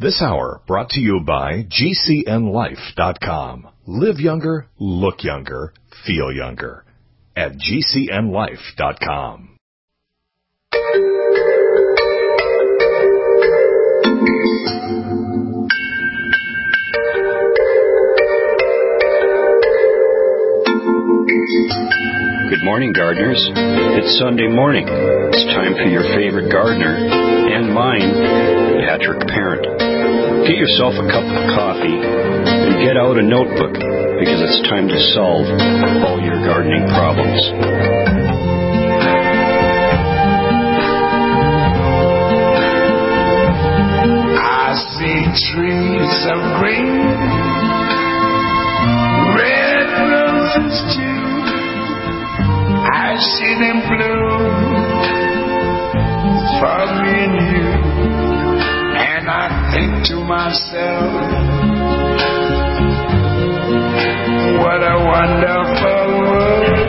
This hour brought to you by GCNLife.com. Live younger, look younger, feel younger at GCNLife.com. Good morning, gardeners. It's Sunday morning. It's time for your favorite gardener and mine, Patrick Parent. Get yourself a cup of coffee and get out a notebook because it's time to solve all your gardening problems. I see trees of green, red roses too. I see them bloom for me and you, and I think to myself, what a wonderful world.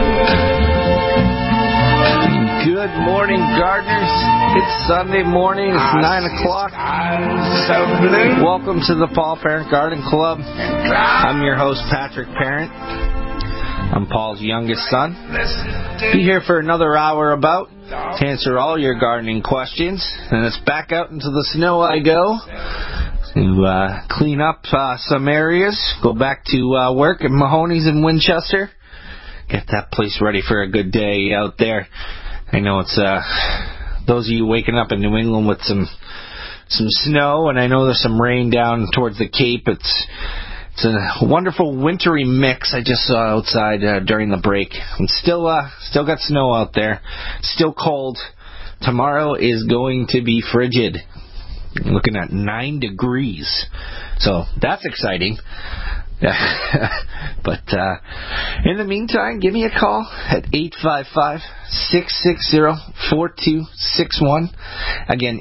Good morning, gardeners. It's Sunday morning. It's 9 o'clock. Welcome to the Paul Parent Garden Club. I'm your host, Patrick Parent. I'm Paul's youngest son. Be here for another hour about to answer all your gardening questions. And it's back out into the snow I go to clean up some areas. Go back to work at Mahoney's in Winchester. Get that place ready for a good day out there. I know it's those of you waking up in New England with some snow, and I know there's some rain down towards the Cape. It's a wonderful wintry mix I just saw outside during the break. And still got snow out there. Still cold. Tomorrow is going to be frigid. I'm looking at 9 degrees. So that's exciting. But in the meantime, give me a call at 855-660-4261. Again,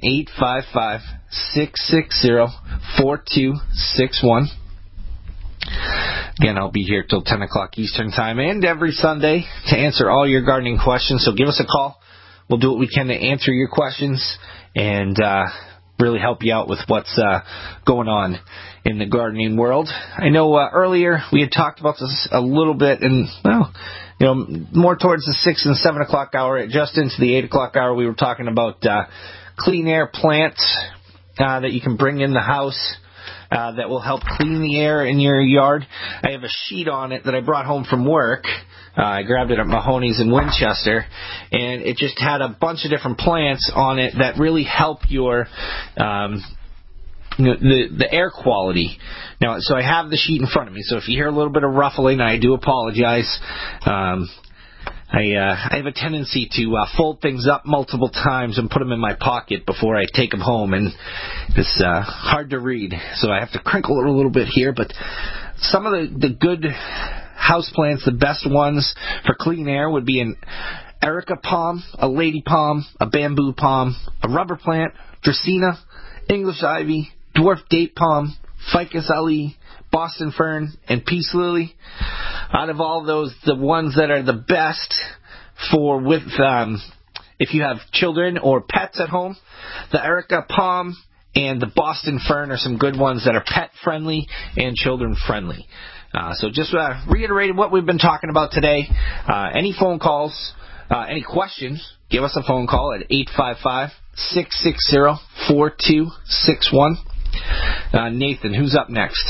855-660-4261. Again, I'll be here till 10 o'clock Eastern Time and every Sunday to answer all your gardening questions. So give us a call. We'll do what we can to answer your questions and really help you out with what's going on in the gardening world. I know earlier we had talked about this a little bit, and more towards the 6 and 7 o'clock hour, just into the 8 o'clock hour, we were talking about clean air plants that you can bring in the house. That will help clean the air in your yard. I have a sheet on it that I brought home from work. I grabbed it at Mahoney's in Winchester, and it just had a bunch of different plants on it that really help your the air quality. Now, so I have the sheet in front of me, so if you hear a little bit of ruffling, I do apologize. I have a tendency to fold things up multiple times and put them in my pocket before I take them home, and it's hard to read, so I have to crinkle it a little bit here. But some of the good house plants, the best ones for clean air, would be an Erica palm, a lady palm, a bamboo palm, a rubber plant, Dracaena, English ivy, dwarf date palm, ficus alii, Boston fern, and peace lily. Out of all those, the ones that are the best for if you have children or pets at home, the Erica palm and the Boston fern are some good ones that are pet friendly and children friendly. So just reiterating what we've been talking about today. Any phone calls, any questions, give us a phone call at 855-660-4261. Nathan, who's up next?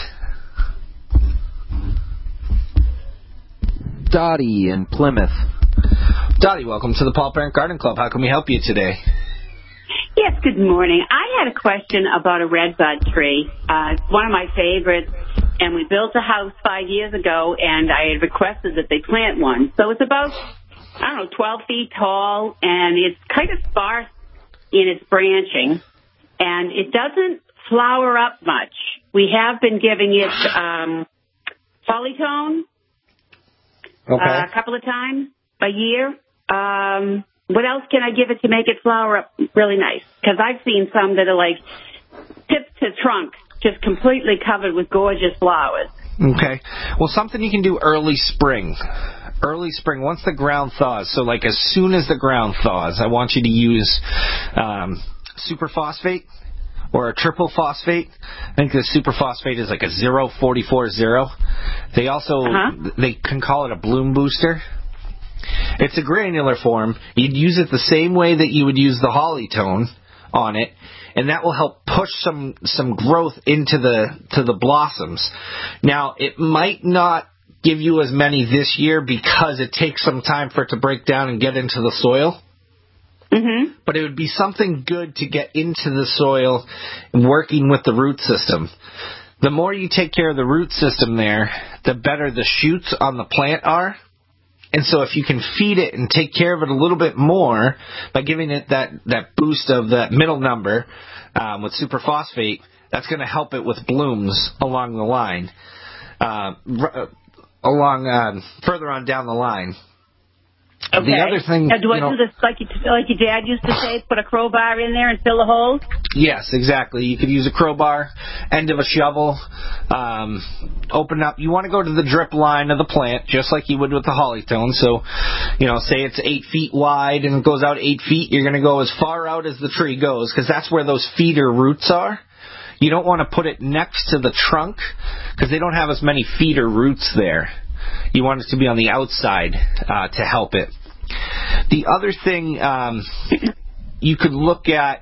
Dottie in Plymouth. Dottie, welcome to the Paul Parent Garden Club. How can we help you today? Yes, good morning. I had a question about a redbud tree. It's one of my favorites, and we built a house 5 years ago, and I had requested that they plant one. So it's about, 12 feet tall, and it's kind of sparse in its branching, and it doesn't flower up much. We have been giving it polytone a couple of times a year. What else can I give it to make it flower up really nice? Because I've seen some that are like tip to trunk, just completely covered with gorgeous flowers. Okay. Well, something you can do early spring. Once the ground thaws. So, like, as soon as the ground thaws, I want you to use superphosphate or a triple phosphate. I think the superphosphate is like a 0.44.0. They also, they can call it a bloom booster. It's a granular form. You'd use it the same way that you would use the Hollytone on it, and that will help push some growth into the blossoms. Now, it might not give you as many this year because it takes some time for it to break down and get into the soil. Mm-hmm. But it would be something good to get into the soil and working with the root system. The more you take care of the root system there, the better the shoots on the plant are. And so if you can feed it and take care of it a little bit more by giving it that boost of that middle number with superphosphate, that's going to help it with blooms along the line, further on down the line. Okay. The other thing, now, do I do this like your dad used to say, put a crowbar in there and fill the holes? Yes, exactly. You could use a crowbar, end of a shovel, open up. You want to go to the drip line of the plant, just like you would with the Hollytone. So, say it's 8 feet wide and it goes out 8 feet. You're going to go as far out as the tree goes, because that's where those feeder roots are. You don't want to put it next to the trunk, because they don't have as many feeder roots there. You want it to be on the outside to help it. The other thing you could look at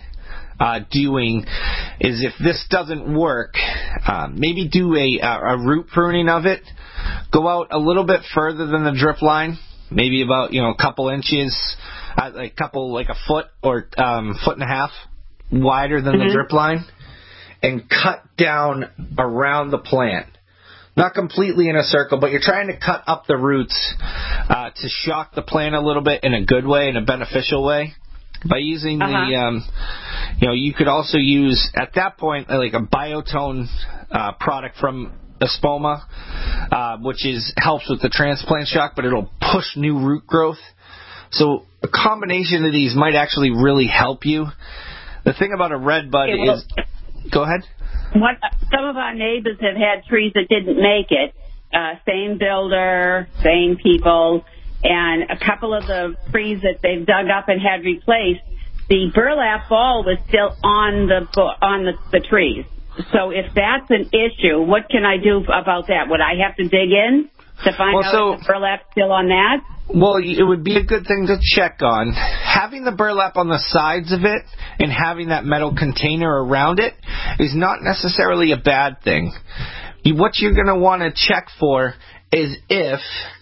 doing is, if this doesn't work, maybe do a root pruning of it. Go out a little bit further than the drip line, maybe about a couple inches, like a foot or foot and a half wider than the drip line, and cut down around the plant. Not completely in a circle, but you're trying to cut up the roots to shock the plant a little bit in a good way, in a beneficial way. By using you could also use, at that point, like a Biotone product from Espoma, which helps with the transplant shock, but it'll push new root growth. So a combination of these might actually really help you. The thing about a red bud is... Go ahead. Some of our neighbors have had trees that didn't make it. Same builder, same people, and a couple of the trees that they've dug up and had replaced, the burlap ball was still on the trees. So if that's an issue, what can I do about that? Would I have to dig in to find out if the burlap's still on that? Well, it would be a good thing to check on. Having the burlap on the sides of it and having that metal container around it is not necessarily a bad thing. What you're going to want to check for is if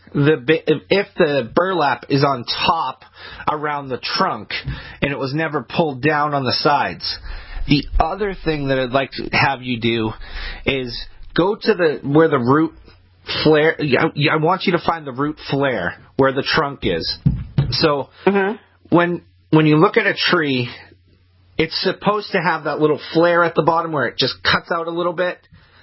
the burlap is on top around the trunk and it was never pulled down on the sides. The other thing that I'd like to have you do is go to where the root flare. I want you to find the root flare where the trunk is. So when you look at a tree, it's supposed to have that little flare at the bottom where it just cuts out a little bit.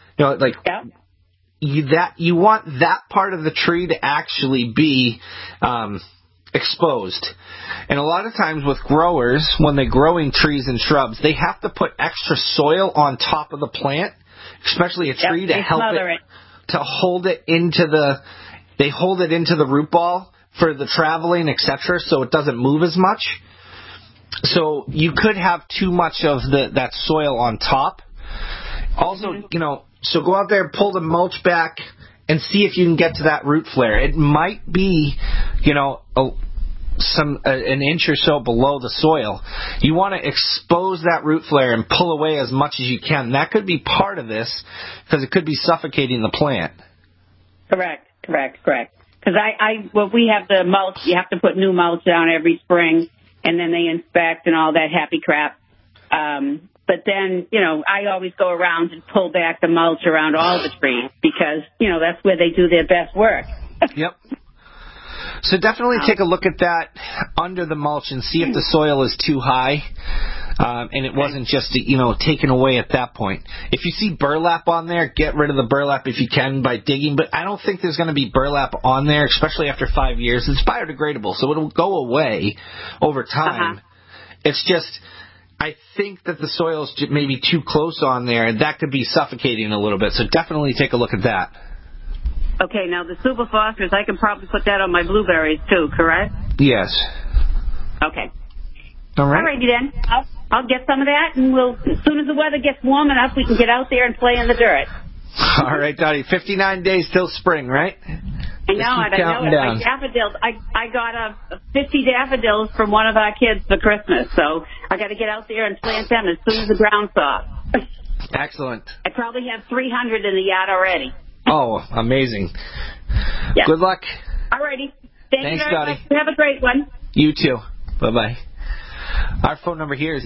You want that part of the tree to actually be exposed. And a lot of times with growers, when they're growing trees and shrubs, they have to put extra soil on top of the plant, especially a tree, to help it. To hold it into the root ball for the traveling, etc., so it doesn't move as much. So you could have too much of that soil on top. Also, so go out there, pull the mulch back, and see if you can get to that root flare. It might be, an inch or so below the soil. You want to expose that root flare and pull away as much as you can. That could be part of this, because it could be suffocating the plant. Correct. Because we have the mulch. You have to put new mulch down every spring, and then they inspect and all that happy crap. But then, I always go around and pull back the mulch around all the trees, because, that's where they do their best work. Yep. So definitely take a look at that under the mulch and see if the soil is too high, and it wasn't just taken away at that point. If you see burlap on there, get rid of the burlap if you can by digging. But I don't think there's going to be burlap on there, especially after 5 years. It's biodegradable, so it'll go away over time. It's just, I think that the soil is maybe too close on there, and that could be suffocating a little bit. So definitely take a look at that. Okay, now the superphosphorus, I can probably put that on my blueberries too, correct? Yes. Okay. All right. All righty then. I'll get some of that, and as soon as the weather gets warm enough, we can get out there and play in the dirt. All right, Dottie. 59 days till spring, right? I know it. My daffodils. I got 50 daffodils from one of our kids for Christmas, so I got to get out there and plant them as soon as the ground's soft. Excellent. I probably have 300 in the yard already. Oh, amazing. Yeah. Good luck. All righty. Thanks, Dottie. much. Have a great one. You too. Bye-bye. Our phone number here is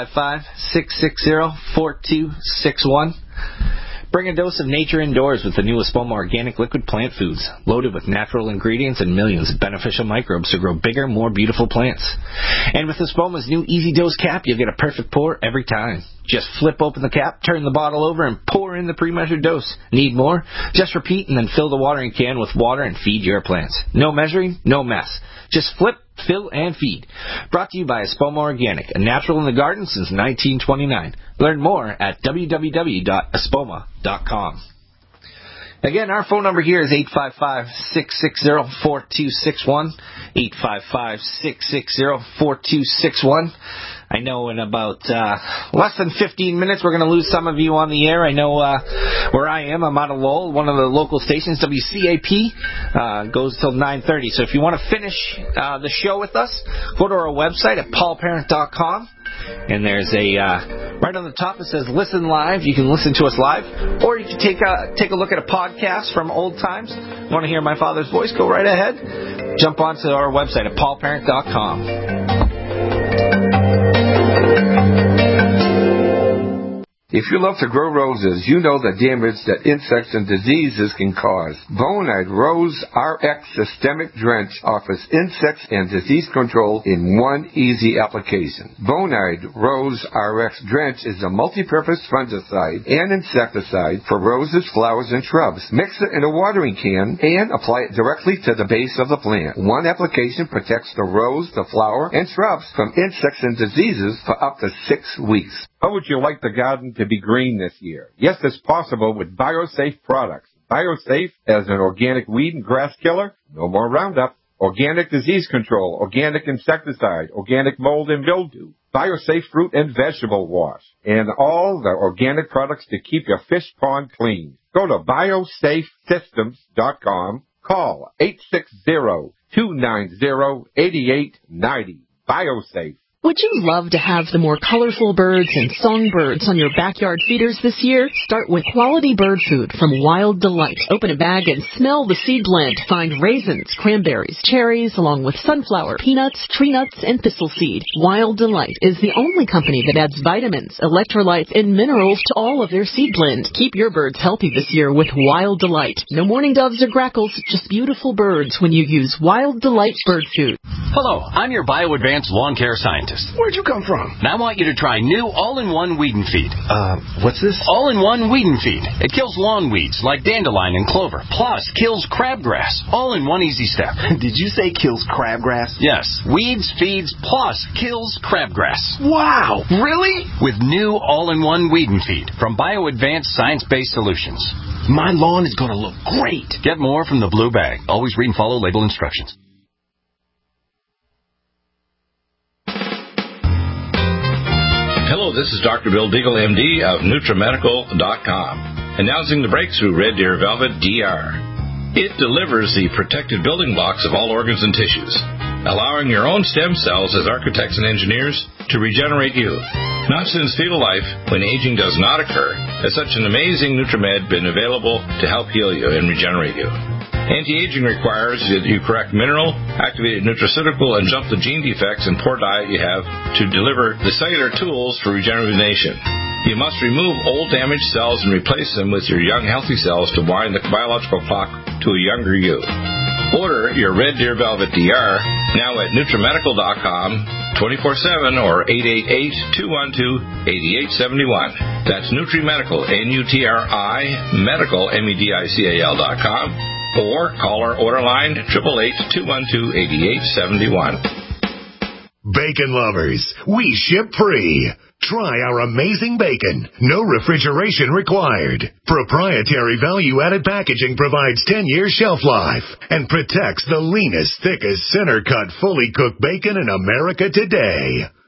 855-660-4261. Bring a dose of nature indoors with the new Espoma Organic Liquid Plant Foods, loaded with natural ingredients and millions of beneficial microbes to grow bigger, more beautiful plants. And with Espoma's new Easy Dose cap, you'll get a perfect pour every time. Just flip open the cap, turn the bottle over, and pour in the pre-measured dose. Need more? Just repeat and then fill the watering can with water and feed your plants. No measuring, no mess. Just flip, fill, and feed. Brought to you by Espoma Organic, a natural in the garden since 1929. Learn more at www.espoma.com. Again, our phone number here is 855-660-4261, 855-660-4261. I know in about less than 15 minutes we're going to lose some of you on the air. I know where I am. I'm out of Lowell, one of the local stations, WCAP, goes till 9:30. So if you want to finish the show with us, go to our website at paulparent.com. And there's a right on the top it says listen live. You can listen to us live, or you can take a look at a podcast from old times. Want to hear my father's voice? Go right ahead. Jump onto our website at paulparent.com. If you love to grow roses, you know the damage that insects and diseases can cause. Bonide Rose RX Systemic Drench offers insects and disease control in one easy application. Bonide Rose RX Drench is a multi-purpose fungicide and insecticide for roses, flowers, and shrubs. Mix it in a watering can and apply it directly to the base of the plant. One application protects the rose, the flower, and shrubs from insects and diseases for up to 6 weeks. How would you like the garden to be green this year? Yes, it's possible with BioSafe products. BioSafe as an organic weed and grass killer, no more Roundup, organic disease control, organic insecticide, organic mold and mildew, BioSafe fruit and vegetable wash, and all the organic products to keep your fish pond clean. Go to biosafesystems.com. Call 860-290-8890. BioSafe. Would you love to have the more colorful birds and songbirds on your backyard feeders this year? Start with quality bird food from Wild Delight. Open a bag and smell the seed blend. Find raisins, cranberries, cherries, along with sunflower, peanuts, tree nuts, and thistle seed. Wild Delight is the only company that adds vitamins, electrolytes, and minerals to all of their seed blend. Keep your birds healthy this year with Wild Delight. No mourning doves or grackles, just beautiful birds when you use Wild Delight bird food. Hello, I'm your BioAdvanced lawn care scientist. Where'd you come from? And I want you to try new all-in-one weed and feed. What's this? All-in-one weed and feed. It kills lawn weeds like dandelion and clover, plus kills crabgrass, all in one easy step. Did you say kills crabgrass? Yes. Weeds, feeds, plus kills crabgrass. Wow! Really? With new all-in-one weed and feed from BioAdvanced Science-Based Solutions. My lawn is going to look great. Get more from the blue bag. Always read and follow label instructions. Hello, this is Dr. Bill Deagle, MD of NutriMedical.com, announcing the breakthrough Red Deer Velvet DR. It delivers the protected building blocks of all organs and tissues, allowing your own stem cells as architects and engineers to regenerate you. Not since fetal life, when aging does not occur, has such an amazing NutriMed been available to help heal you and regenerate you. Anti-aging requires that you correct mineral, activated nutraceutical, and jump the gene defects and poor diet you have to deliver the cellular tools for regeneration. You must remove old damaged cells and replace them with your young healthy cells to wind the biological clock to a younger you. Order your Red Deer Velvet DR now at NutriMedical.com 24/7 or 888-212-8871. That's NutriMedical, N-U-T-R-I, Medical, MEDICAL.com. Or call our order line 888-212-8871. Bacon lovers, we ship free. Try our amazing bacon. No refrigeration required. Proprietary value-added packaging provides 10-year shelf life and protects the leanest, thickest, center-cut, fully cooked bacon in America today.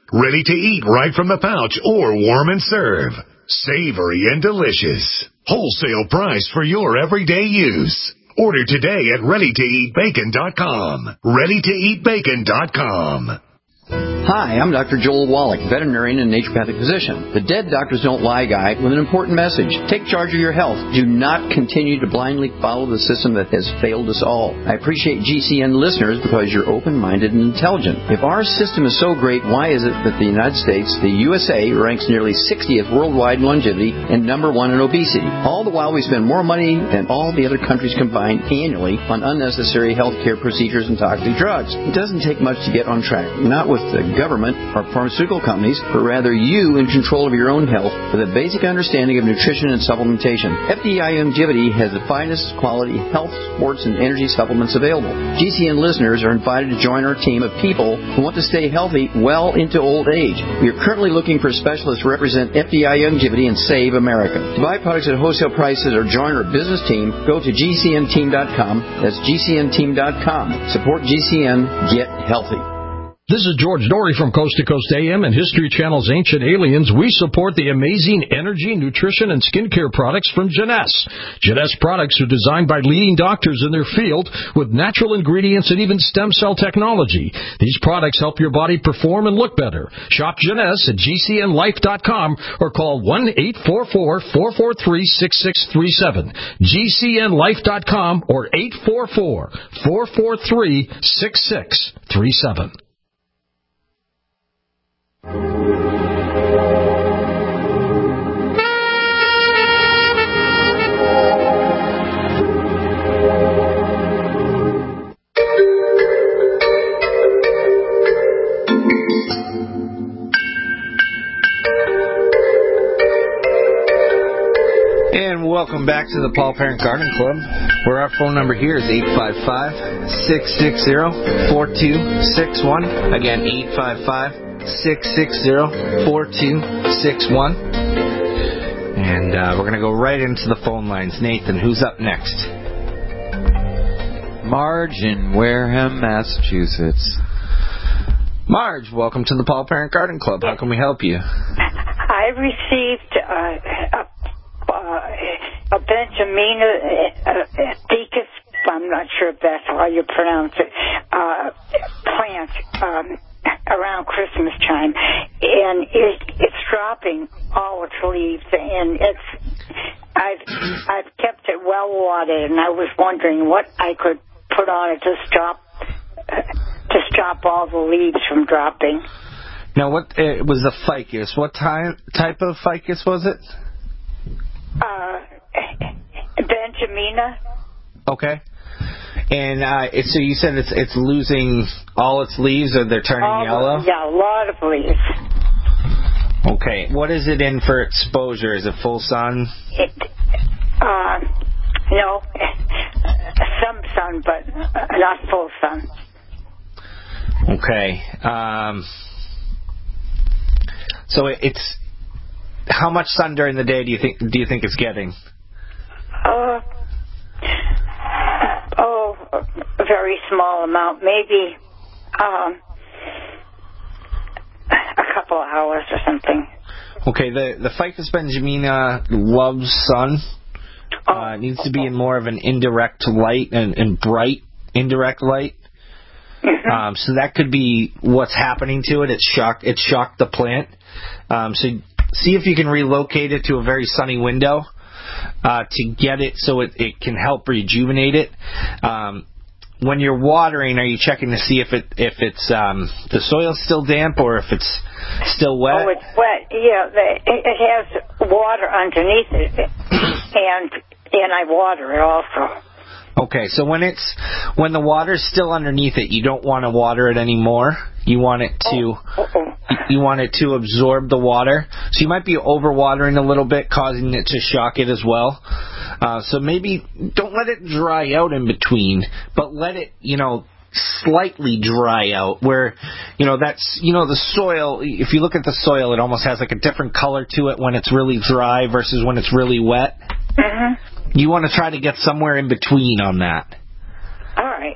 Ready to eat right from the pouch or warm and serve. Savory and delicious. Wholesale price for your everyday use. Order today at ReadyToEatBacon.com. ReadyToEatBacon.com. Hi, I'm Dr. Joel Wallach, veterinarian and naturopathic physician. The Dead Doctors Don't Lie guy with an important message. Take charge of your health. Do not continue to blindly follow the system that has failed us all. I appreciate GCN listeners because you're open-minded and intelligent. If our system is so great, why is it that the United States, the USA, ranks nearly 60th worldwide in longevity and number 1 in obesity? All the while we spend more money than all the other countries combined annually on unnecessary health care procedures and toxic drugs. It doesn't take much to get on track. Not with the government or pharmaceutical companies, but rather you in control of your own health with a basic understanding of nutrition and supplementation. FDI Longevity has the finest quality health, sports, and energy supplements available. GCN listeners are invited to join our team of people who want to stay healthy well into old age. We are currently looking for specialists to represent FDI Longevity and Save America. To buy products at wholesale prices or join our business team, go to GCNteam.com. That's GCNteam.com. Support GCN. Get healthy. This is George Dory from Coast to Coast AM and History Channel's Ancient Aliens. We support the amazing energy, nutrition, and skincare products from Jeunesse. Jeunesse products are designed by leading doctors in their field with natural ingredients and even stem cell technology. These products help your body perform and look better. Shop Jeunesse at GCNlife.com or call 1-844-443-6637. GCNlife.com or 844-443-6637. And welcome back to the Paul Parent Garden Club, where our phone number here is 855-660-4261. Again, 855-660-4261. And we're going to go right into the phone lines. Nathan, who's up next? Marge in Wareham, Massachusetts. Marge, welcome to the Paul Parent Garden Club. How can we help you? I received a Benjamina Decus, I'm not sure if that's how you pronounce it, plant around Christmas time, and it's dropping all its leaves, and I've kept it well watered, and I was wondering what I could put on it to stop all the leaves from dropping. Now, what it was a ficus? What type of ficus was it? Benjamina. Okay. And so you said it's losing all its leaves, or they're turning yellow? Yeah, a lot of leaves. Okay. What is it in for exposure? Is it full sun? No, some sun, but not full sun. Okay. So it's how much sun during the day do you think it's getting? A very small amount, maybe a couple of hours or something. Okay, the Ficus benjamina loves sun. It needs to be in more of an indirect light and bright indirect light. Mm-hmm. So that could be what's happening to it. It shocked the plant. So see if you can relocate it to a very sunny window to get it so it can help rejuvenate it. When you're watering, are you checking to see if it's the soil's still damp or if it's still wet? Oh, it's wet. Yeah, it has water underneath it, and I water it also. Okay, so when the water's still underneath it, you don't want to water it anymore. You want it to absorb the water. So you might be overwatering a little bit, causing it to shock it as well. So maybe don't let it dry out in between, but let it, slightly dry out where, that's, the soil, if you look at the soil, it almost has like a different color to it when it's really dry versus when it's really wet. Mm-hmm. You want to try to get somewhere in between on that. All right.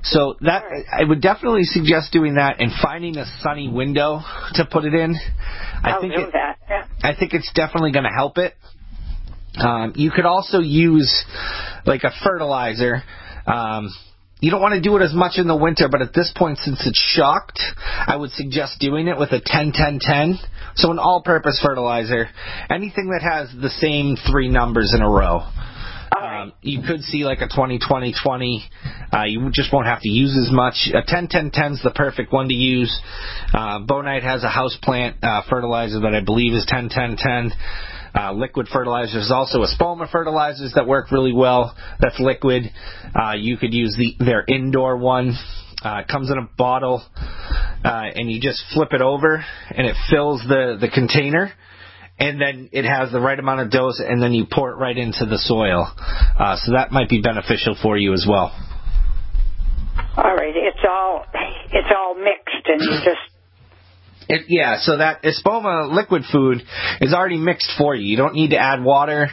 So that I would definitely suggest doing that and finding a sunny window to put it in. I'll do that. Yeah. I think it's definitely going to help it. You could also use like a fertilizer. You don't want to do it as much in the winter, but at this point, since it's shocked, I would suggest doing it with a 10-10-10. So an all-purpose fertilizer, anything that has the same 3 numbers in a row. You could see like a 20-20-20. You just won't have to use as much. A 10-10-10 is the perfect one to use. Bonite has a houseplant fertilizer that I believe is 10-10-10. Liquid fertilizers, also Espoma fertilizers that work really well. That's liquid. You could use their indoor one. It comes in a bottle, and you just flip it over, and it fills the container, and then it has the right amount of dose, and then you pour it right into the soil. So that might be beneficial for you as well. All right, it's all mixed, and you just. So that Espoma liquid food is already mixed for you. You don't need to add water.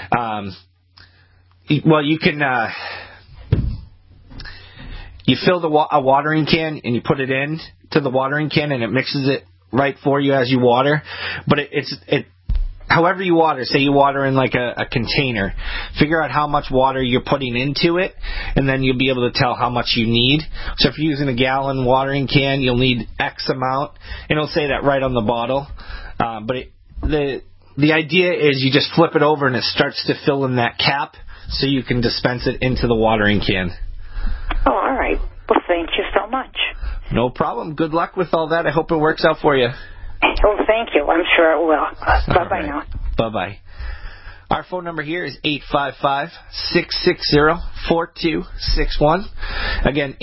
You can you fill a watering can and you put it in to the watering can and it mixes it right for you as you water. But however you water, say you water in like a container, figure out how much water you're putting into it, and then you'll be able to tell how much you need. So if you're using a gallon watering can, you'll need X amount, and it'll say that right on the bottle. But the idea is you just flip it over and it starts to fill in that cap so you can dispense it into the watering can. Oh, all right. Well, thank you so much. No problem. Good luck with all that. I hope it works out for you. Oh, thank you. I'm sure it will. Bye-bye now. Bye-bye. Our phone number here is 855-660-4261. Again,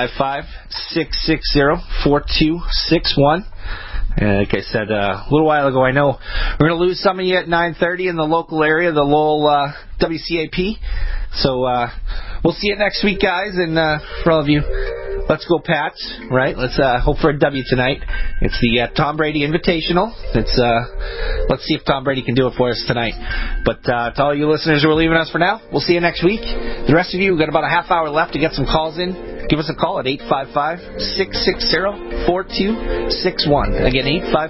855-660-4261. Like I said a little while ago, I know we're going to lose some of you at 9:30 in the local area, the Lowell WCAP. So we'll see you next week, guys. And for all of you, let's go Pats, right? Let's hope for a W tonight. It's the Tom Brady Invitational. Let's see if Tom Brady can do it for us tonight. But to all you listeners who are leaving us for now, we'll see you next week. The rest of you, we've got about a half hour left to get some calls in. Give us a call at 855-660-4261. Again,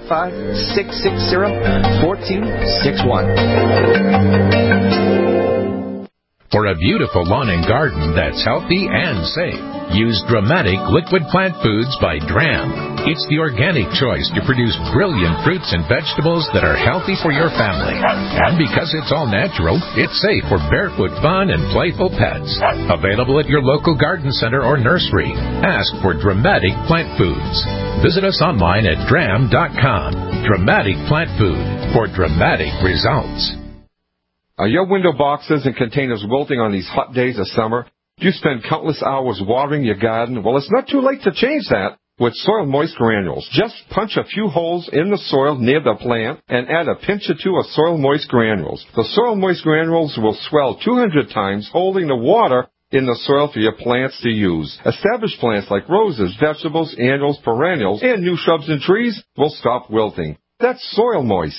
855-660-4261. For a beautiful lawn and garden that's healthy and safe, use Dramatic Liquid Plant Foods by Dram. It's the organic choice to produce brilliant fruits and vegetables that are healthy for your family. And because it's all natural, it's safe for barefoot fun and playful pets. Available at your local garden center or nursery. Ask for Dramatic Plant Foods. Visit us online at dram.com. Dramatic Plant Food for dramatic results. Are your window boxes and containers wilting on these hot days of summer? Do you spend countless hours watering your garden? Well, it's not too late to change that with Soil Moist Granules. Just punch a few holes in the soil near the plant and add a pinch or two of Soil Moist Granules. The Soil Moist Granules will swell 200 times, holding the water in the soil for your plants to use. Established plants like roses, vegetables, annuals, perennials, and new shrubs and trees will stop wilting. That's Soil Moist.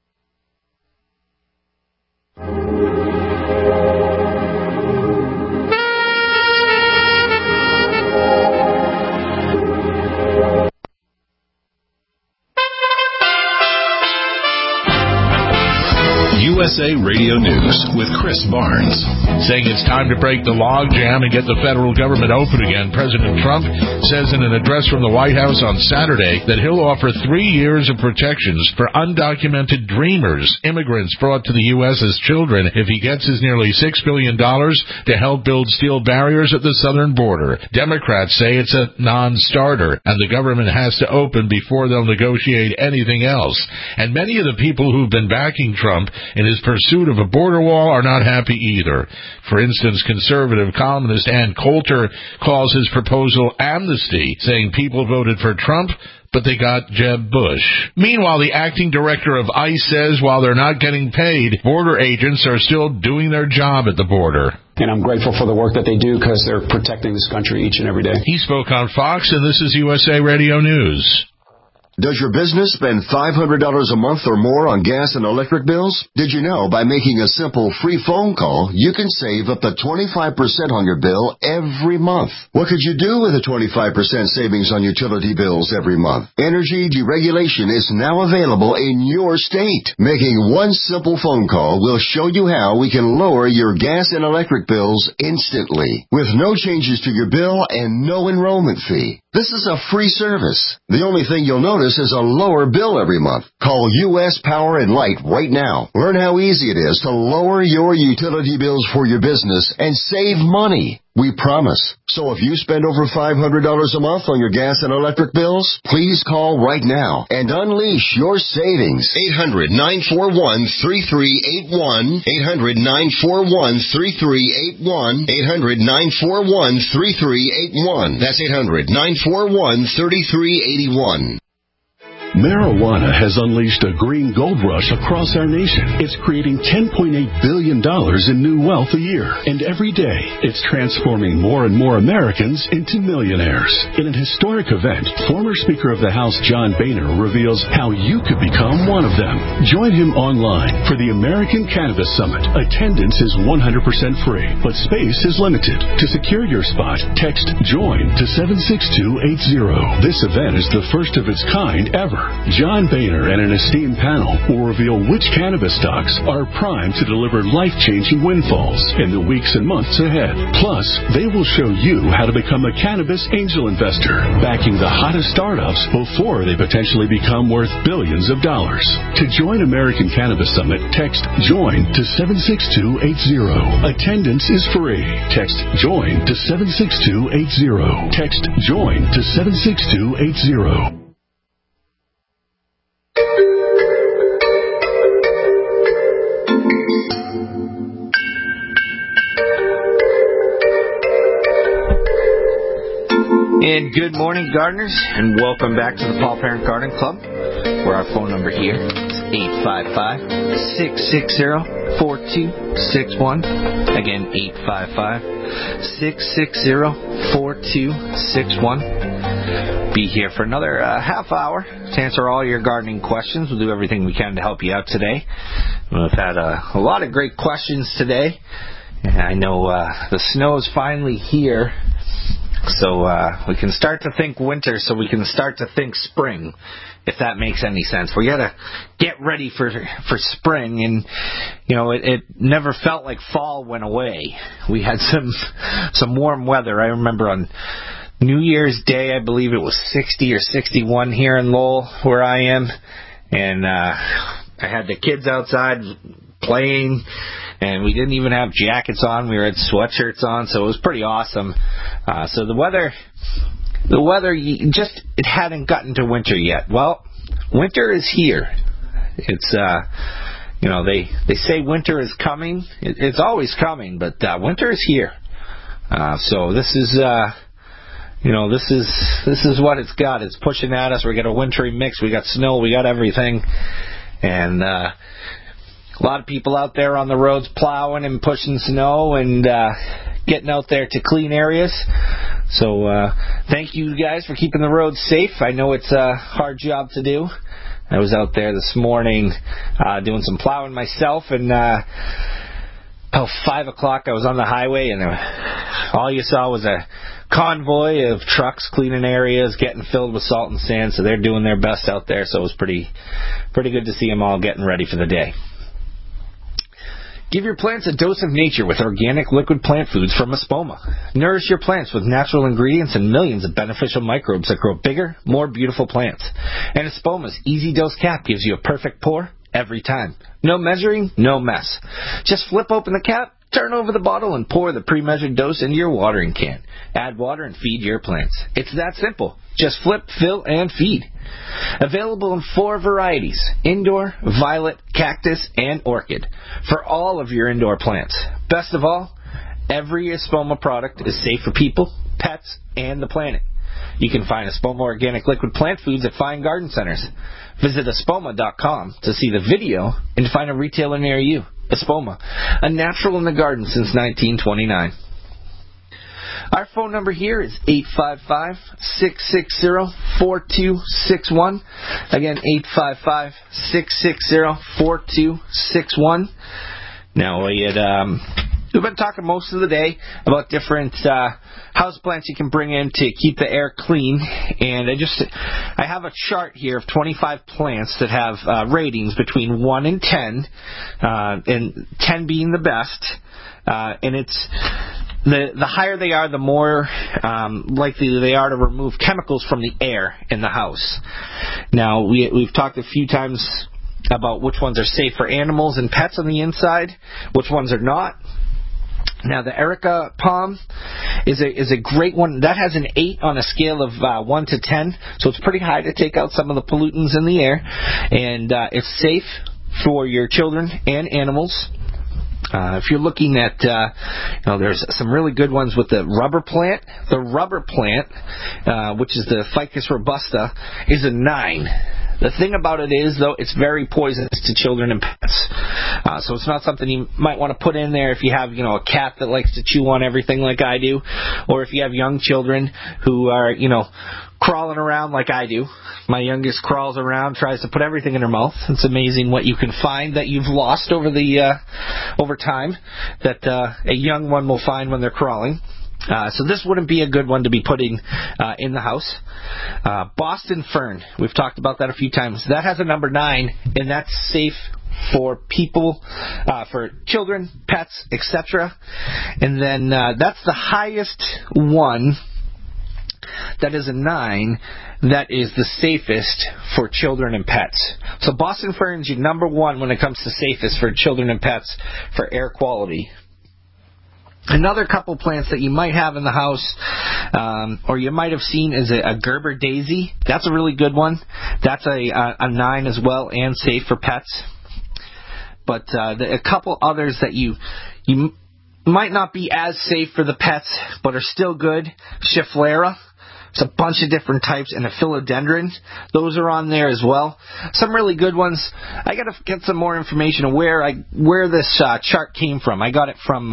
USA Radio News with Chris Barnes. Saying it's time to break the logjam and get the federal government open again, President Trump says in an address from the White House on Saturday that he'll offer 3 years of protections for undocumented dreamers, immigrants brought to the U.S. as children, if he gets his nearly $6 billion to help build steel barriers at the southern border. Democrats say it's a non-starter, and the government has to open before they'll negotiate anything else. And many of the people who've been backing Trump in his pursuit of a border wall are not happy either. For instance, conservative columnist Ann Coulter calls his proposal amnesty, saying people voted for Trump, but they got Jeb Bush. Meanwhile, the acting director of ICE says while they're not getting paid, border agents are still doing their job at the border. And I'm grateful for the work that they do because they're protecting this country each and every day. He spoke on Fox, and this is USA Radio News. Does your business spend $500 a month or more on gas and electric bills? Did you know by making a simple free phone call, you can save up to 25% on your bill every month? What could you do with a 25% savings on utility bills every month? Energy deregulation is now available in your state. Making one simple phone call will show you how we can lower your gas and electric bills instantly with no changes to your bill and no enrollment fee. This is a free service. The only thing you'll notice is a lower bill every month. Call U.S. Power and Light right now. Learn how easy it is to lower your utility bills for your business and save money. We promise. So if you spend over $500 a month on your gas and electric bills, please call right now and unleash your savings. 800-941-3381. 800-941-3381. 800-941-3381. That's 800-941-3381. Marijuana has unleashed a green gold rush across our nation. It's creating $10.8 billion in new wealth a year. And every day, it's transforming more and more Americans into millionaires. In an historic event, former Speaker of the House John Boehner reveals how you could become one of them. Join him online for the American Cannabis Summit. Attendance is 100% free, but space is limited. To secure your spot, text JOIN to 76280. This event is the first of its kind ever. John Boehner and an esteemed panel will reveal which cannabis stocks are primed to deliver life-changing windfalls in the weeks and months ahead. Plus, they will show you how to become a cannabis angel investor, backing the hottest startups before they potentially become worth billions of dollars. To join American Cannabis Summit, text JOIN to 76280. Attendance is free. Text JOIN to 76280. Text JOIN to 76280. And good morning, gardeners, and welcome back to the Paul Parent Garden Club, where our phone number here is 855-660-4261. Again, 855-660-4261. Be here for another half hour to answer all your gardening questions. We'll do everything we can to help you out today. We've had a lot of great questions today. And I know the snow is finally here. So we can start to think winter, so we can start to think spring, if that makes any sense. We got to get ready for spring, and you know it never felt like fall went away. We had some warm weather. I remember on New Year's Day, I believe it was 60 or 61 here in Lowell, where I am, and I had the kids outside playing. And we didn't even have jackets on. We had sweatshirts on, so it was pretty awesome. So the weather, it hadn't gotten to winter yet. Well, winter is here. It's, they say winter is coming. It's always coming, but winter is here. So this is, this is what it's got. It's pushing at us. We got a wintry mix. We got snow. We got everything. And, a lot of people out there on the roads plowing and pushing snow and getting out there to clean areas. So thank you guys for keeping the roads safe. I know it's a hard job to do. I was out there this morning doing some plowing myself, and about 5 o'clock I was on the highway, and all you saw was a convoy of trucks cleaning areas, getting filled with salt and sand. So they're doing their best out there. So it was pretty good to see them all getting ready for the day. Give your plants a dose of nature with organic liquid plant foods from Espoma. Nourish your plants with natural ingredients and millions of beneficial microbes that grow bigger, more beautiful plants. And Espoma's Easy Dose cap gives you a perfect pour every time. No measuring, no mess. Just flip open the cap, turn over the bottle, and pour the pre-measured dose into your watering can. Add water and feed your plants. It's that simple. Just flip, fill, and feed. Available in 4 varieties: indoor, violet, cactus, and orchid, for all of your indoor plants. Best of all, every Espoma product is safe for people, pets, and the planet. You can find Espoma organic liquid plant foods at fine garden centers. Visit Espoma.com to see the video and to find a retailer near you. Espoma, a natural in the garden since 1929. Our phone number here is 855-660-4261. Again, 855-660-4261. Now, we've been talking most of the day about different house plants you can bring in to keep the air clean, and I have a chart here of 25 plants that have ratings between 1 and 10, and 10 being the best, and it's the higher they are, the more likely they are to remove chemicals from the air in the house. Now, we've talked a few times about which ones are safe for animals and pets on the inside, which ones are not. Now, the Erica Palm is a great one. That has an 8 on a scale of 1 to 10, so it's pretty high to take out some of the pollutants in the air, and it's safe for your children and animals. If you're looking at, there's some really good ones with the rubber plant. The rubber plant, which is the Ficus robusta, is a 9. The thing about it is, though, it's very poisonous to children and pets. So it's not something you might want to put in there if you have, a cat that likes to chew on everything like I do, or if you have young children who are, crawling around like I do. My youngest crawls around, tries to put everything in her mouth. It's amazing what you can find that you've lost over time that a young one will find when they're crawling. So this wouldn't be a good one to be putting in the house. Boston fern, we've talked about that a few times. That has a number 9, and that's safe for people, for children, pets, etc. And then that's the highest one. That is a 9. That is the safest for children and pets. So Boston fern's your number 1 when it comes to safest for children and pets for air quality. Another couple plants that you might have in the house, or you might have seen, is a Gerber daisy. That's a really good one. That's a 9 as well, and safe for pets. But a couple others that you might not be as safe for the pets, but are still good. Schefflera. It's a bunch of different types, and a philodendron. Those are on there as well. Some really good ones. I got to get some more information on where this chart came from. I got it from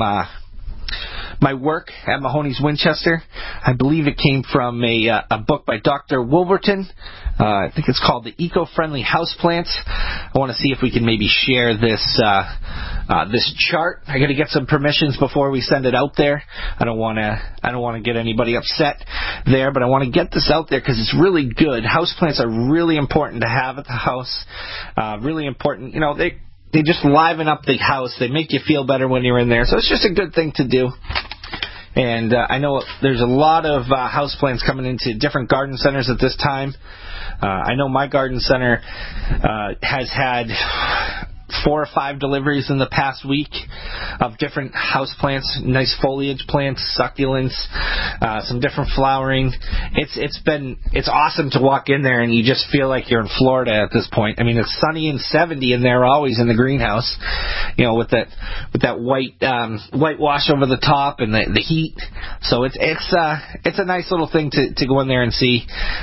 my work at Mahoney's Winchester. I believe it came from a book by Dr. Wolverton. I think it's called The Eco-Friendly Houseplants. I want to see if we can maybe share this chart. I got to get some permissions before we send it out there. I don't want to get anybody upset there, but I want to get this out there because it's really good. Houseplants are really important to have at the house. Really important. They just liven up the house. They make you feel better when you're in there. So it's just a good thing to do. And I know there's a lot of houseplants coming into different garden centers at this time. I know my garden center has had 4 or 5 deliveries in the past week of different house plants, nice foliage plants, succulents, some different flowering. It's awesome to walk in there and you just feel like you're in Florida at this point. I mean, it's sunny and 70 in there always in the greenhouse, with that whitewash over the top and the heat. So it's a nice little thing to go in there and see.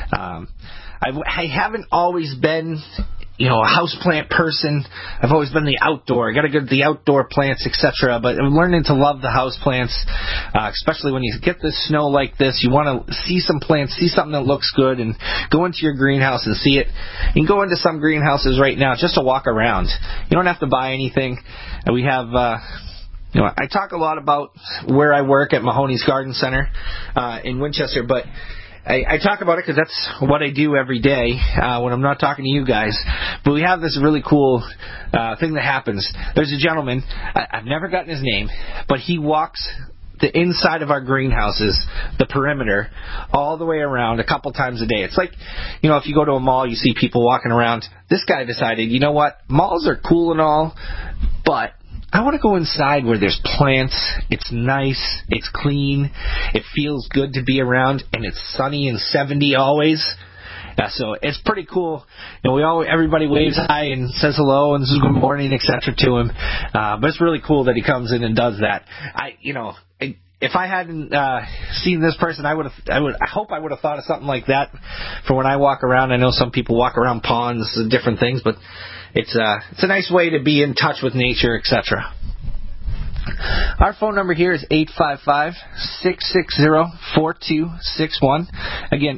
I haven't always been a houseplant person. I've always been the outdoor. I got to get the outdoor plants, etc. But I'm learning to love the houseplants, especially when you get this snow like this. You want to see some plants, see something that looks good, and go into your greenhouse and see it. You can go into some greenhouses right now just to walk around. You don't have to buy anything. And we have. I talk a lot about where I work at Mahoney's Garden Center in Winchester, but I talk about it because that's what I do every day when I'm not talking to you guys. But we have this really cool thing that happens. There's a gentleman, I've never gotten his name, but he walks the inside of our greenhouses, the perimeter, all the way around a couple times a day. It's like, if you go to a mall, you see people walking around. This guy decided, you know what, malls are cool and all, but I want to go inside where there's plants, it's nice, it's clean, it feels good to be around, and it's sunny and 70 always. So it's pretty cool. Everybody waves hi and says hello and says good morning, etc. to him. But it's really cool that he comes in and does that. If I hadn't seen this person, I hope I would have thought of something like that for when I walk around. I know some people walk around ponds and different things, but it's a nice way to be in touch with nature, etc. Our phone number here is 855-660-4261. Again,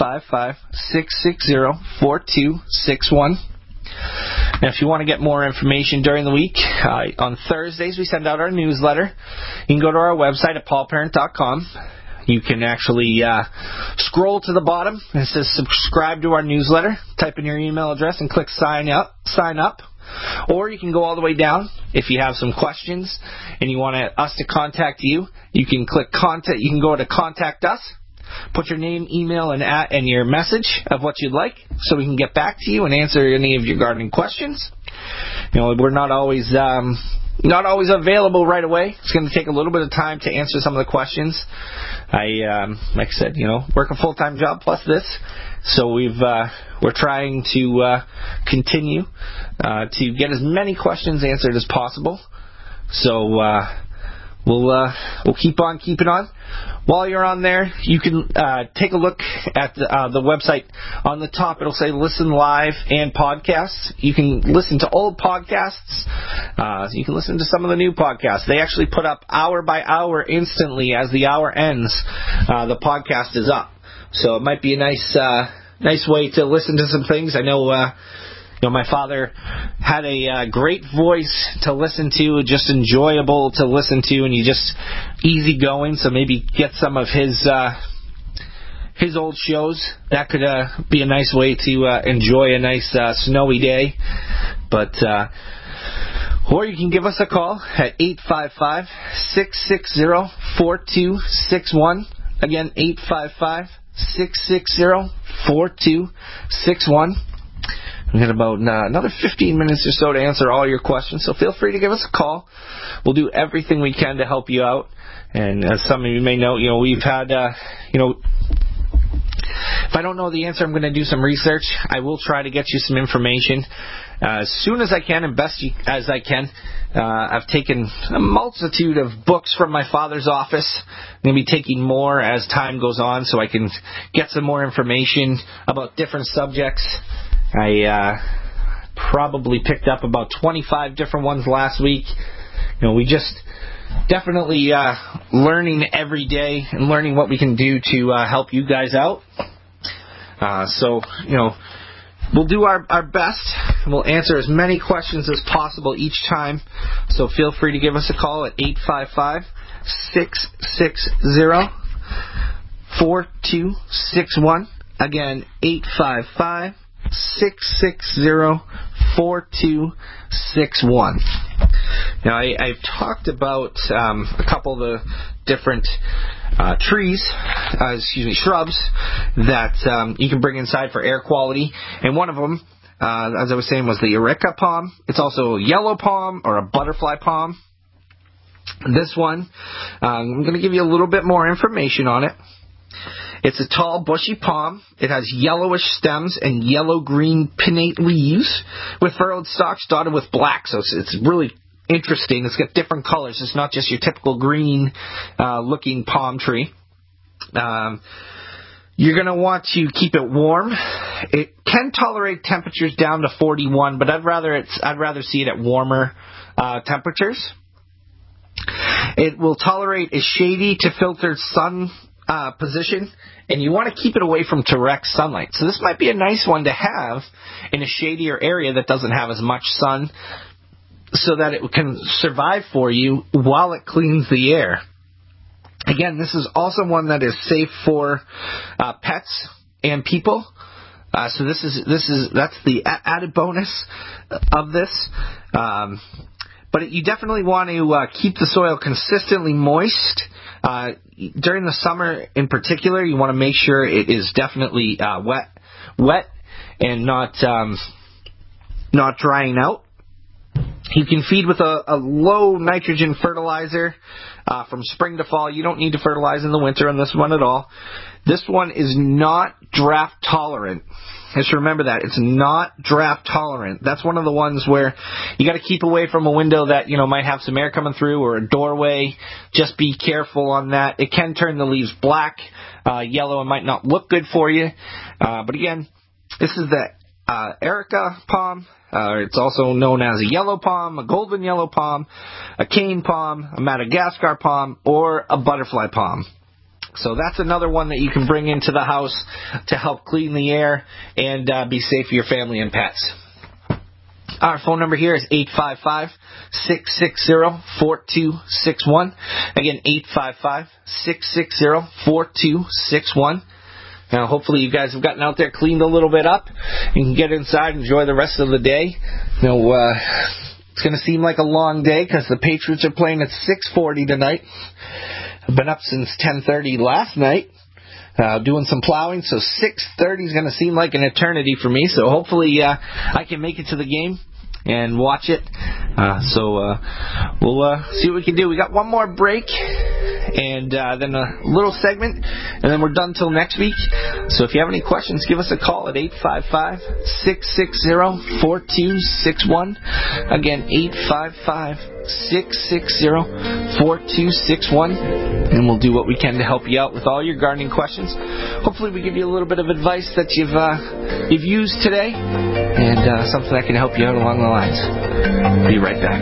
855-660-4261. And if you want to get more information during the week, on Thursdays we send out our newsletter. You can go to our website at paulparent.com. You can actually scroll to the bottom and it says subscribe to our newsletter. Type in your email address and click sign up. Or you can go all the way down. If you have some questions and you want us to contact you, you can click contact. You can go to contact us. Put your name, email, and your message of what you'd like, so we can get back to you and answer any of your gardening questions. We're not always available right away. It's going to take a little bit of time to answer some of the questions. Like I said, work a full-time job plus this, so we're trying to continue to get as many questions answered as possible. So we'll keep on keeping on. While you're on there, you can take a look at the website. On the top, it'll say Listen Live and Podcasts. You can listen to old podcasts. You can listen to some of the new podcasts. They actually put up hour by hour instantly. As the hour ends, the podcast is up. So it might be a nice way to listen to some things. I know my father had a great voice to listen to, just enjoyable to listen to, and he just easygoing. So maybe get some of his old shows. That could be a nice way to enjoy a nice snowy day. Or you can give us a call at 855-660-4261. Again, 855-660-4261. We've got about another 15 minutes or so to answer all your questions, so feel free to give us a call. We'll do everything we can to help you out. And as some of you may know, we've had, if I don't know the answer, I'm going to do some research. I will try to get you some information as soon as I can and best as I can. I've taken a multitude of books from my father's office. I'm going to be taking more as time goes on so I can get some more information about different subjects. I probably picked up about 25 different ones last week. We just definitely learning every day and learning what we can do to help you guys out. So we'll do our best. We'll answer as many questions as possible each time. So feel free to give us a call at 855-660-4261. Again, 855-660-4261. Now, I've talked about a couple of the different shrubs that you can bring inside for air quality. And one of them, as I was saying, was the Areca palm. It's also a yellow palm or a butterfly palm. This one, I'm going to give you a little bit more information on it. It's a tall, bushy palm. It has yellowish stems and yellow-green pinnate leaves with furrowed stalks dotted with black. So it's really interesting. It's got different colors. It's not just your typical green-looking palm tree. You're going to want to keep it warm. It can tolerate temperatures down to 41, but I'd rather see it at warmer temperatures. It will tolerate a shady to filtered sun position, and you want to keep it away from direct sunlight. So this might be a nice one to have in a shadier area that doesn't have as much sun, so that it can survive for you while it cleans the air. Again, this is also one that is safe for pets and people. So that's the added bonus of this. But you definitely want to keep the soil consistently moist. During the summer in particular, you want to make sure it is definitely wet and not drying out. You can feed with a low nitrogen fertilizer from spring to fall. You don't need to fertilize in the winter on this one at all. This one is not draft tolerant. Just remember that. It's not draft tolerant. That's one of the ones where you got to keep away from a window that, might have some air coming through, or a doorway. Just be careful on that. It can turn the leaves black, yellow, and might not look good for you. But again, this is the Erica palm. It's also known as a yellow palm, a golden yellow palm, a cane palm, a Madagascar palm, or a butterfly palm. So that's another one that you can bring into the house to help clean the air and be safe for your family and pets. Our phone number here is 855-660-4261. Again, 855-660-4261. Now, hopefully you guys have gotten out there, cleaned a little bit up. You can get inside and enjoy the rest of the day. You know, it's going to seem like a long day because the Patriots are playing at 6:40 tonight. I've been up since 10:30 last night doing some plowing, so 6:30 is going to seem like an eternity for me. So hopefully I can make it to the game and watch it. So we'll see what we can do. We got one more break and then a little segment, and then we're done till next week. So if you have any questions, give us a call at 855-660-4261. Again, 855-660-4261, and we'll do what we can to help you out with all your gardening questions. Hopefully we give you a little bit of advice that you've used today, and something that can help you out along the lines. Be right back.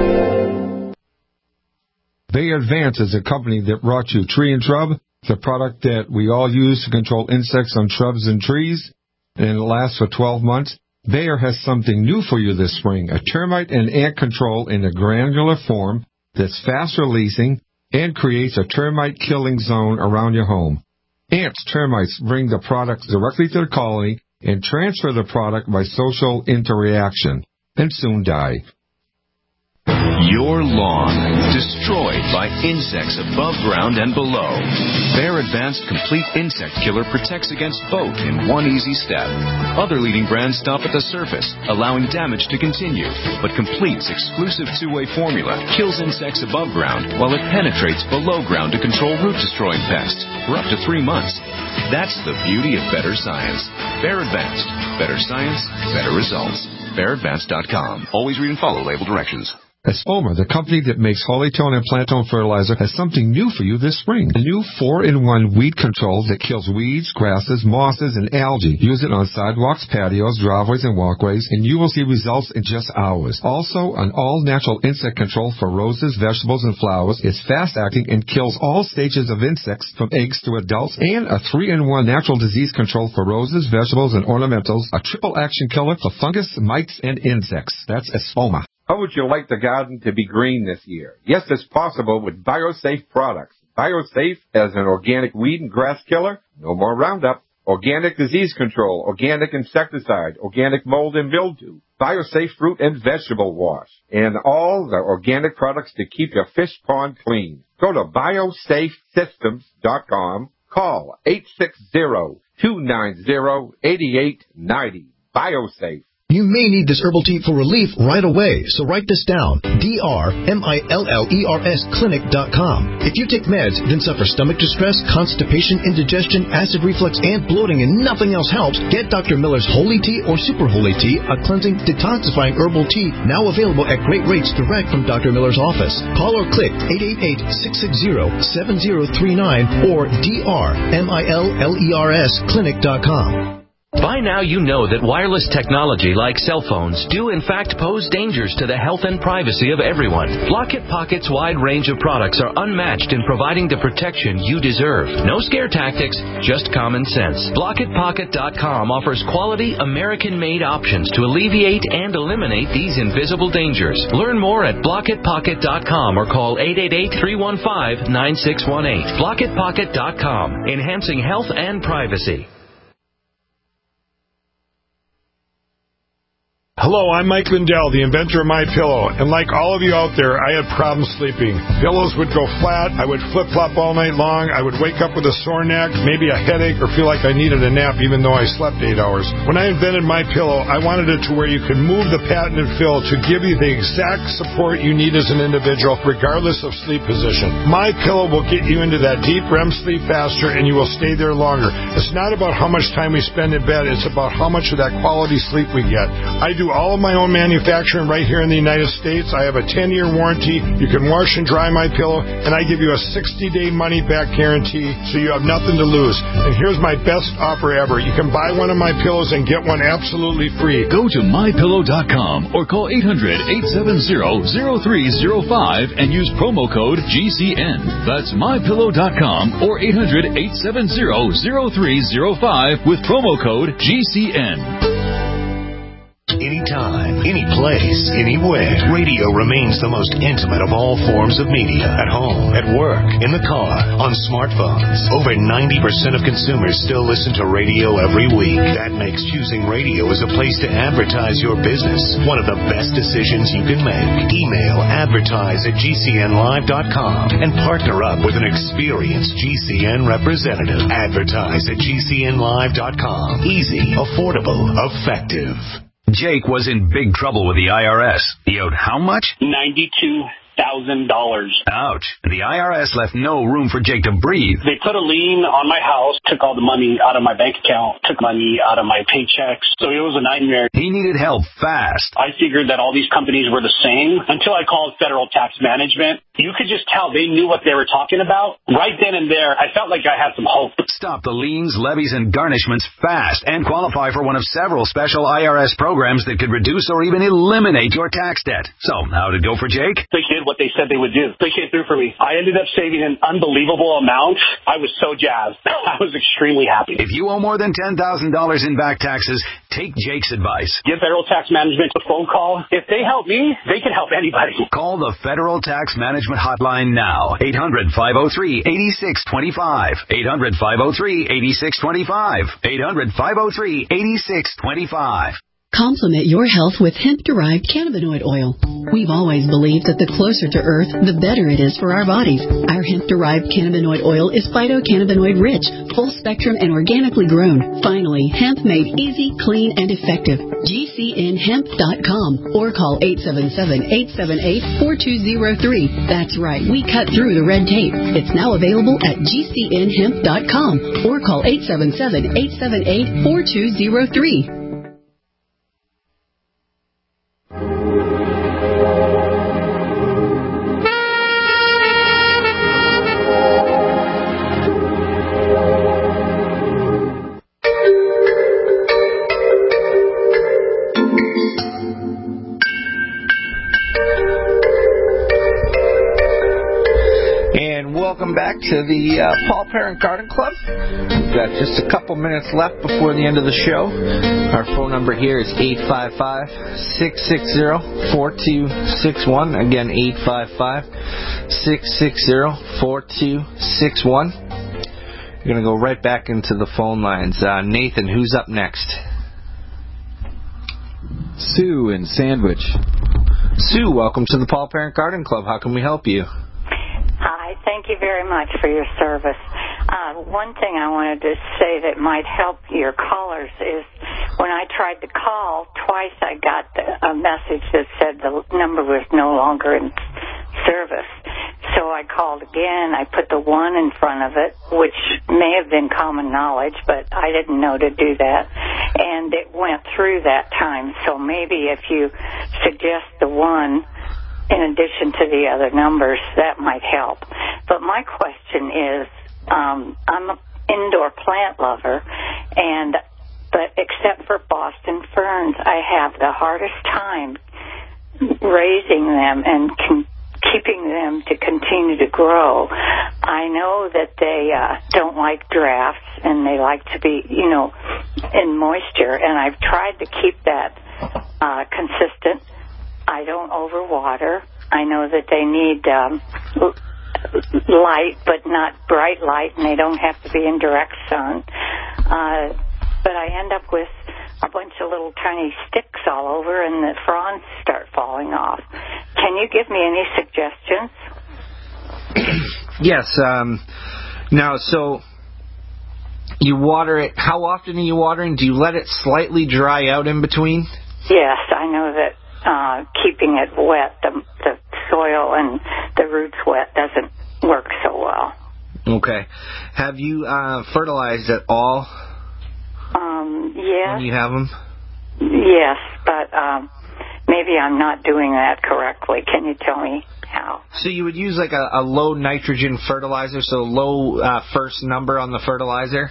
Bayer Advance is a company that brought you Tree and Shrub, the product that we all use to control insects on shrubs and trees, and it lasts for 12 months. Bayer has something new for you this spring, a termite and ant control in a granular form that's fast releasing and creates a termite killing zone around your home. Ants, termites bring the product directly to the colony and transfer the product by social interaction, and soon die. Your lawn, destroyed by insects above ground and below. Bayer Advanced Complete Insect Killer protects against both in one easy step. Other leading brands stop at the surface, allowing damage to continue, but Complete's exclusive two-way formula kills insects above ground while it penetrates below ground to control root-destroying pests for up to 3 months. That's the beauty of better science. Bayer Advanced. Better science, better results. BayerAdvanced.com. Always read and follow label directions. Espoma, the company that makes Hollytone and Plantone fertilizer, has something new for you this spring. A new 4-in-1 weed control that kills weeds, grasses, mosses, and algae. Use it on sidewalks, patios, driveways, and walkways, and you will see results in just hours. Also, an all-natural insect control for roses, vegetables, and flowers. It's fast-acting and kills all stages of insects from eggs to adults. And a 3-in-1 natural disease control for roses, vegetables, and ornamentals. A triple-action killer for fungus, mites, and insects. That's Espoma. How would you like the garden to be green this year? Yes, it's possible with BioSafe products. BioSafe as an organic weed and grass killer, no more Roundup, organic disease control, organic insecticide, organic mold and mildew, BioSafe fruit and vegetable wash, and all the organic products to keep your fish pond clean. Go to biosafesystems.com, call 860-290-8890. BioSafe. You may need this herbal tea for relief right away, so write this down. drmillers clinic.com. If you take meds, then suffer stomach distress, constipation, indigestion, acid reflux, and bloating, and nothing else helps, get Dr. Miller's Holy Tea or Super Holy Tea, a cleansing, detoxifying herbal tea, now available at great rates direct from Dr. Miller's office. Call or click 888-660-7039 or drmillers clinic.com. By now you know that wireless technology like cell phones do in fact pose dangers to the health and privacy of everyone. Block-It Pocket's wide range of products are unmatched in providing the protection you deserve. No scare tactics, just common sense. BlockItPocket.com offers quality American-made options to alleviate and eliminate these invisible dangers. Learn more at BlockItPocket.com or call 888-315-9618. BlockItPocket.com, enhancing health and privacy. Hello, I'm Mike Lindell, the inventor of MyPillow, and like all of you out there, I had problems sleeping. Pillows would go flat, I would flip-flop all night long, I would wake up with a sore neck, maybe a headache, or feel like I needed a nap even though I slept 8 hours. When I invented MyPillow, I wanted it to where you could move the patented fill to give you the exact support you need as an individual, regardless of sleep position. MyPillow will get you into that deep REM sleep faster, and you will stay there longer. It's not about how much time we spend in bed, it's about how much of that quality sleep we get. I do all of my own manufacturing right here in the United States. I have a 10-year warranty. You can wash and dry my pillow, and I give you a 60-day money-back guarantee, so you have nothing to lose. And here's my best offer ever. You can buy one of my pillows and get one absolutely free. Go to mypillow.com or call 800-870-0305 and use promo code GCN. That's mypillow.com or 800-870-0305 with promo code GCN. Anytime, any place, anywhere. Radio remains the most intimate of all forms of media. At home, at work, in the car, on smartphones. Over 90% of consumers still listen to radio every week. That makes choosing radio as a place to advertise your business one of the best decisions you can make. Email advertise@gcnlive.com and partner up with an experienced GCN representative. Advertise at gcnlive.com. Easy, affordable, effective. Jake was in big trouble with the IRS. He owed how much? $92,000. Ouch. The IRS left no room for Jake to breathe. They put a lien on my house, took all the money out of my bank account, took money out of my paychecks. So it was a nightmare. He needed help fast. I figured that all these companies were the same until I called Federal Tax Management. You could just tell they knew what they were talking about. Right then and there, I felt like I had some hope. Stop the liens, levies, and garnishments fast and qualify for one of several special IRS programs that could reduce or even eliminate your tax debt. So, how did it go for Jake? They did what they said they would do. They came through for me. I ended up saving an unbelievable amount. I was so jazzed. I was extremely happy. If you owe more than $10,000 in back taxes, take Jake's advice. Give Federal Tax Management a phone call. If they help me, they can help anybody. Call the Federal Tax Management hotline now. 800-503-8625. 800-503-8625. 800-503-8625. Complement your health with hemp-derived cannabinoid oil. We've always believed that the closer to Earth, the better it is for our bodies. Our hemp-derived cannabinoid oil is phytocannabinoid rich, full spectrum, and organically grown. Finally, hemp made easy, clean, and effective. GCNhemp.com or call 877-878-4203. That's right, we cut through the red tape. It's now available at GCNhemp.com or call 877-878-4203. Welcome back to the Paul Parent Garden Club. We've got just a couple minutes left before the end of the show. Our phone number here is 855-660-4261. Again, 855-660-4261. We're going to go right back into the phone lines. Nathan, who's up next? Sue in Sandwich. Sue, welcome to the Paul Parent Garden Club. How can we help you? Hi, thank you very much for your service. One thing I wanted to say that might help your callers is when I tried to call, twice I got a message that said the number was no longer in service. So I called again. I put the 1 in front of it, which may have been common knowledge, but I didn't know to do that. And it went through that time. So maybe if you suggest the 1 in addition to the other numbers, that might help. But my question is, I'm an indoor plant lover, but except for Boston ferns, I have the hardest time raising them and keeping them to continue to grow. I know that they don't like drafts, and they like to be, in moisture, and I've tried to keep that consistent. I don't overwater. I know that they need light, but not bright light, and they don't have to be in direct sun. But I end up with a bunch of little tiny sticks all over, and the fronds start falling off. Can you give me any suggestions? Yes. Now, so you water it. How often are you watering? Do you let it slightly dry out in between? Yes, I know that keeping it wet, the soil and the roots wet doesn't work so well. Okay. Have you fertilized at all? Yes. When you have them? Yes, but maybe I'm not doing that correctly. Can you tell me how? So you would use like a low nitrogen fertilizer, so low first number on the fertilizer,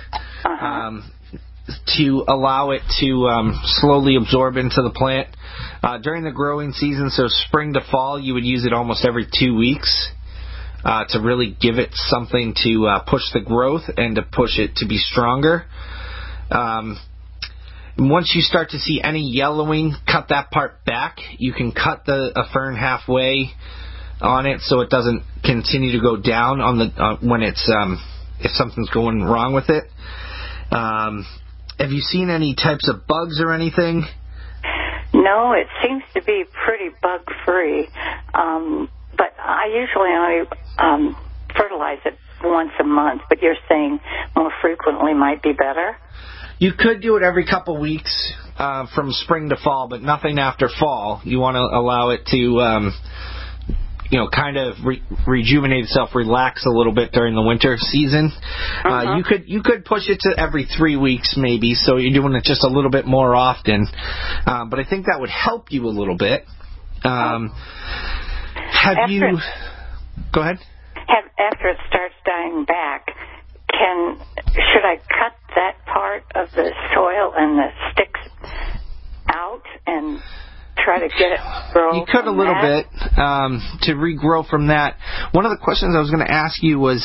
to allow it to slowly absorb into the plant. During the growing season, so spring to fall, you would use it almost every 2 weeks to really give it something to push the growth and to push it to be stronger. Once you start to see any yellowing, cut that part back. You can cut a fern halfway on it so it doesn't continue to go down on the when it's if something's going wrong with it. Have you seen any types of bugs or anything? No, it seems to be pretty bug-free, but I usually only fertilize it once a month, but you're saying more frequently might be better? You could do it every couple weeks from spring to fall, but nothing after fall. You want to allow it to kind of rejuvenate itself, relax a little bit during the winter season. You could push it to every 3 weeks maybe, so you're doing it just a little bit more often. But I think that would help you a little bit. Go ahead. After it starts dying back, should I cut that part of the soil and the sticks out and try to get it to grow? You could a little bit to regrow from that. One of the questions I was going to ask you was,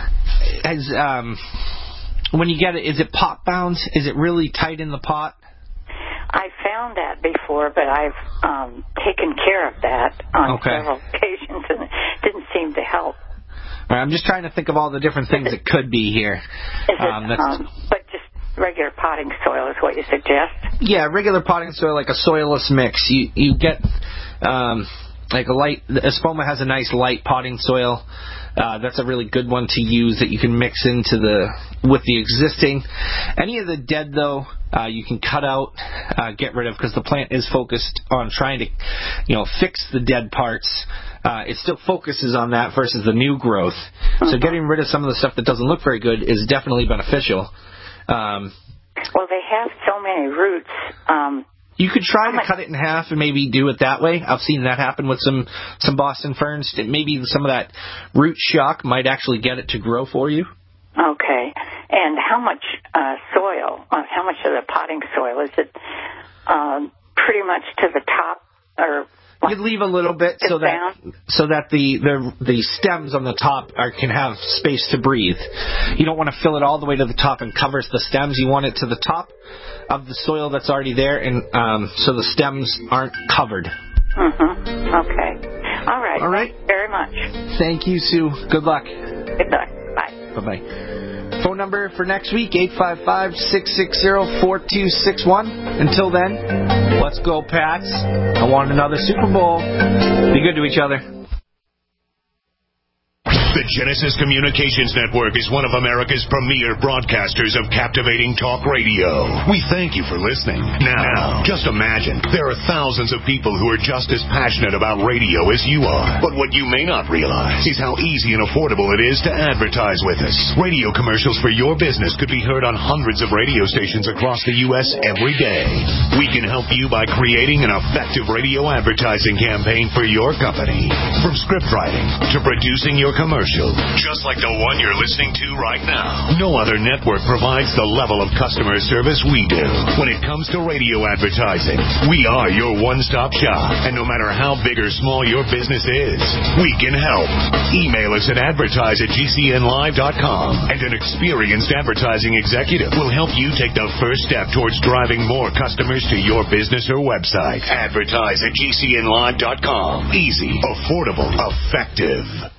when you get it, is it pot bound? Is it really tight in the pot? I found that before, but I've taken care of that on several occasions, and it didn't seem to help. All right, I'm just trying to think of all the different things it could be here. But just regular potting soil is what you suggest? Yeah, regular potting soil, like a soilless mix. You get like a light. Espoma has a nice light potting soil. That's a really good one to use that you can mix into with the existing. Any of the dead though, you can cut out, get rid of, because the plant is focused on trying to, fix the dead parts. It still focuses on that versus the new growth. So getting rid of some of the stuff that doesn't look very good is definitely beneficial. Well, they have so many roots. You could try to cut it in half and maybe do it that way. I've seen that happen with some Boston ferns. Maybe some of that root shock might actually get it to grow for you. Okay. And how much soil, how much of the potting soil? Is it pretty much to the top? Or you'd leave a little bit so that the stems on the top can have space to breathe. You don't want to fill it all the way to the top and covers the stems. You want it to the top of the soil that's already there, and so the stems aren't covered. Okay. All right. All right. Thank you very much. Thank you, Sue. Good luck. Good luck. Bye. Bye-bye. Phone number for next week, 855-660-4261. Until then, let's go, Pats. I want another Super Bowl. Be good to each other. The Genesis Communications Network is one of America's premier broadcasters of captivating talk radio. We thank you for listening. Now, just imagine, there are thousands of people who are just as passionate about radio as you are. But what you may not realize is how easy and affordable it is to advertise with us. Radio commercials for your business could be heard on hundreds of radio stations across the U.S. every day. We can help you by creating an effective radio advertising campaign for your company. From script writing to producing your commercial, just like the one you're listening to right now. No other network provides the level of customer service we do. When it comes to radio advertising, we are your one-stop shop. And no matter how big or small your business is, we can help. Email us at advertise@gcnlive.com, and an experienced advertising executive will help you take the first step towards driving more customers to your business or website. Advertise@gcnlive.com. Easy, affordable, effective.